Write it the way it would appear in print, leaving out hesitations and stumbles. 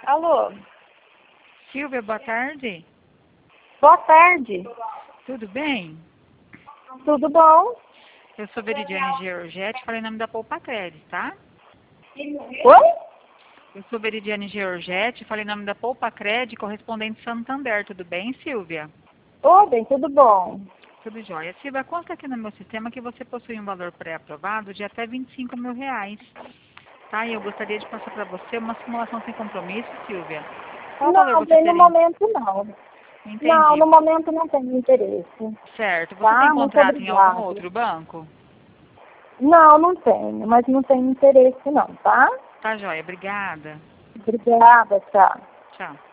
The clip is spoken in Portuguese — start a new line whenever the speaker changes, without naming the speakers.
Alô?
Silvia, boa tarde.
Boa tarde.
Tudo bem?
Tudo bom?
Eu sou Veridiane Georgette, falei em nome da Poupa Crédito, tá?
Oi?
Eu sou Veridiane Georgette, falei em nome da Poupa Crédito, correspondente Santander. Tudo bem, Silvia?
Oi, bem, tudo bom.
Tudo jóia. Silvia, consta aqui no meu sistema que você possui um valor pré-aprovado de até R$ 25 mil. Tá? E eu gostaria de passar para você uma simulação sem compromisso, Silvia. Qual valor
Não,
você
bem, no
teria?
momento não. Não,
Entendi.
no momento não tenho interesse.
Certo. Você tem
Tá? Muito
contrato em algum
obrigada.
outro banco?
Não, não tenho, mas não tenho interesse não, tá?
Tá jóia. Obrigada.
Obrigada, tchau.
Tchau.